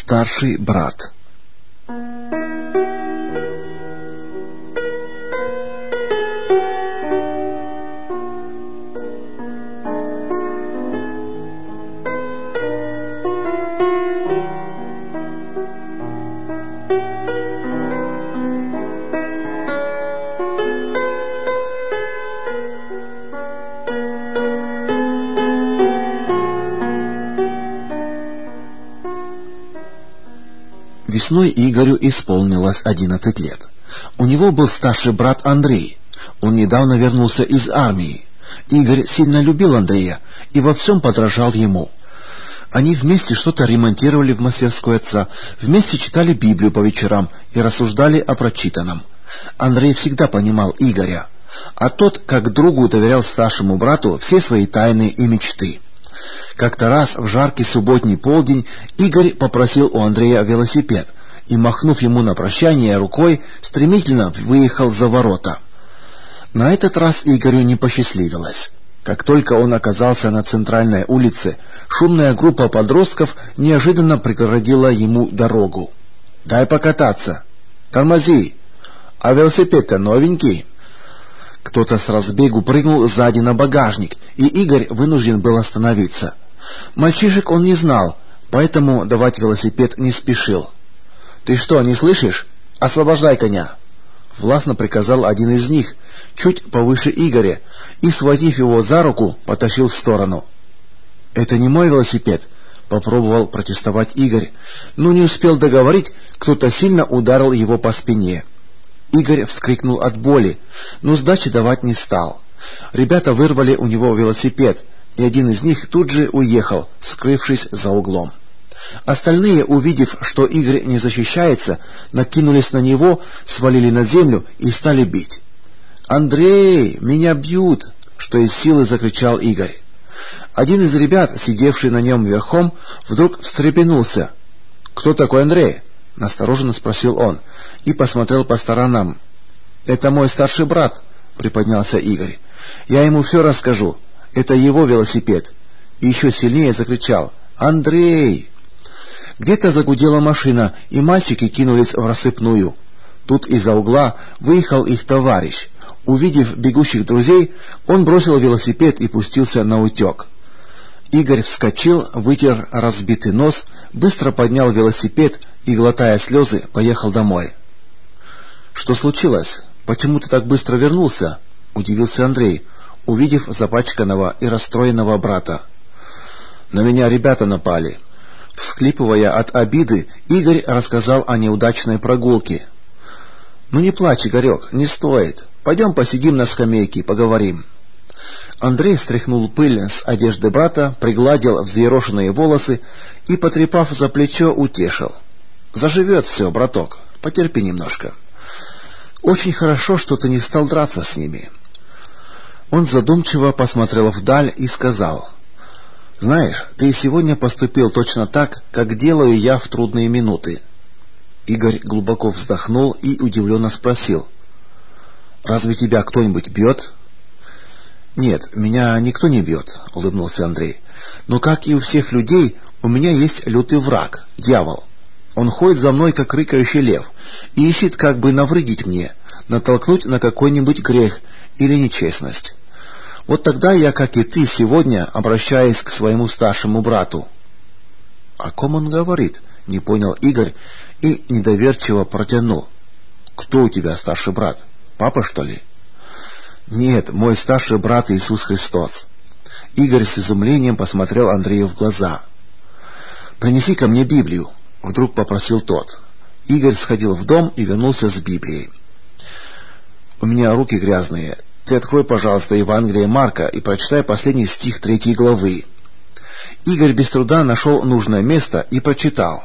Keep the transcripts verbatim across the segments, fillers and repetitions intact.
Старший брат. Весной Игорю исполнилось одиннадцать лет. У него был старший брат Андрей. Он недавно вернулся из армии. Игорь сильно любил Андрея и во всем подражал ему. Они вместе что-то ремонтировали в мастерской отца, вместе читали Библию по вечерам и рассуждали о прочитанном. Андрей всегда понимал Игоря, а тот, как другу, доверял старшему брату все свои тайны и мечты. Как-то раз в жаркий субботний полдень Игорь попросил у Андрея велосипед и, махнув ему на прощание рукой, стремительно выехал за ворота. На этот раз Игорю не посчастливилось. Как только он оказался на центральной улице, шумная группа подростков неожиданно преградила ему дорогу. «Дай покататься!» «Тормози! А велосипед-то новенький!» Кто-то с разбегу прыгнул сзади на багажник, и Игорь вынужден был остановиться. Мальчишек он не знал, поэтому давать велосипед не спешил. «Ты что, не слышишь? Освобождай коня!» Властно приказал один из них, чуть повыше Игоря, и, схватив его за руку, потащил в сторону. «Это не мой велосипед», — попробовал протестовать Игорь, но не успел договорить, кто-то сильно ударил его по спине. Игорь вскрикнул от боли, но сдачи давать не стал. Ребята вырвали у него велосипед, и один из них тут же уехал, скрывшись за углом. Остальные, увидев, что Игорь не защищается, накинулись на него, свалили на землю и стали бить. «Андрей, меня бьют!» — что из силы закричал Игорь. Один из ребят, сидевший на нем верхом, вдруг встрепенулся. «Кто такой Андрей?» — настороженно спросил он и посмотрел по сторонам. «Это мой старший брат», — приподнялся Игорь. «Я ему все расскажу. Это его велосипед». И еще сильнее закричал: «Андрей!» Где-то загудела машина, и мальчики кинулись в рассыпную. Тут из-за угла выехал их товарищ. Увидев бегущих друзей, он бросил велосипед и пустился наутек. Игорь вскочил, вытер разбитый нос, быстро поднял велосипед и, глотая слезы, поехал домой. «Что случилось? Почему ты так быстро вернулся?» — удивился Андрей, увидев запачканного и расстроенного брата. «На меня ребята напали». Всхлипывая от обиды, Игорь рассказал о неудачной прогулке. «Ну не плачь, Игорек, не стоит. Пойдем посидим на скамейке, поговорим». Андрей стряхнул пыль с одежды брата, пригладил взъерошенные волосы и, потрепав за плечо, утешил. «Заживет все, браток, потерпи немножко. Очень хорошо, что ты не стал драться с ними». Он задумчиво посмотрел вдаль и сказал: «Знаешь, ты сегодня поступил точно так, как делаю я в трудные минуты». Игорь глубоко вздохнул и удивленно спросил: «Разве тебя кто-нибудь бьет?» «Нет, меня никто не бьет», — улыбнулся Андрей. «Но, как и у всех людей, у меня есть лютый враг, дьявол. Он ходит за мной, как рыкающий лев, и ищет, как бы навредить мне, натолкнуть на какой-нибудь грех или нечестность. Вот тогда я, как и ты сегодня, обращаюсь к своему старшему брату». «О ком он говорит?» — не понял Игорь и недоверчиво протянул: «Кто у тебя старший брат? Папа, что ли?» «Нет, мой старший брат Иисус Христос». Игорь с изумлением посмотрел Андрею в глаза. «Принеси ко мне Библию», — вдруг попросил тот. Игорь сходил в дом и вернулся с Библией. «У меня руки грязные. Ты открой, пожалуйста, Евангелие Марка и прочитай последний стих третьей главы». Игорь без труда нашел нужное место и прочитал: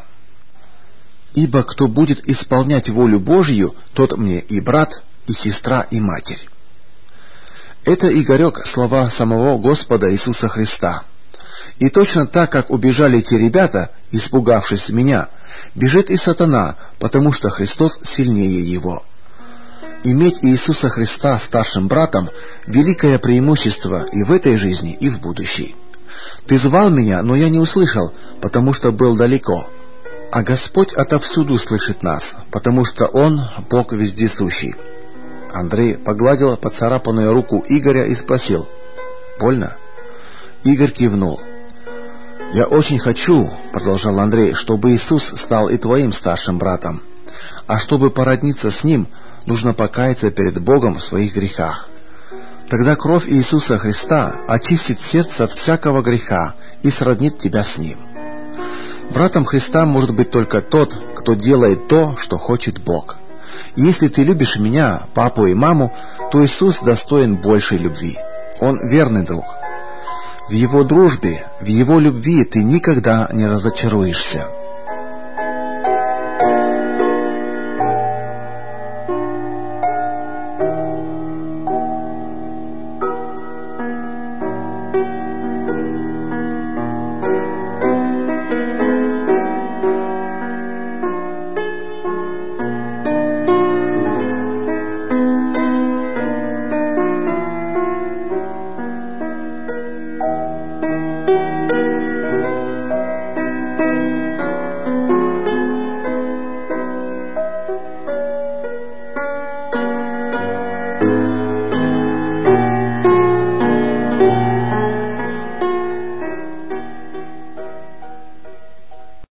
«Ибо кто будет исполнять волю Божью, тот мне и брат, и сестра, и матерь». Это, Игорек, слова самого Господа Иисуса Христа. И точно так, как убежали те ребята, испугавшись меня, бежит и сатана, потому что Христос сильнее его. Иметь Иисуса Христа старшим братом — великое преимущество и в этой жизни, и в будущей. Ты звал меня, но я не услышал, потому что был далеко. А Господь отовсюду слышит нас, потому что Он Бог вездесущий. Андрей погладил поцарапанную руку Игоря и спросил: «Больно?» Игорь кивнул. «Я очень хочу, — продолжал Андрей, — чтобы Иисус стал и твоим старшим братом. А чтобы породниться с Ним, нужно покаяться перед Богом в своих грехах. Тогда кровь Иисуса Христа очистит сердце от всякого греха и сроднит тебя с Ним. Братом Христа может быть только тот, кто делает то, что хочет Бог. И если ты любишь меня, папу и маму, то Иисус достоин большей любви. Он верный друг. В Его дружбе, в Его любви ты никогда не разочаруешься».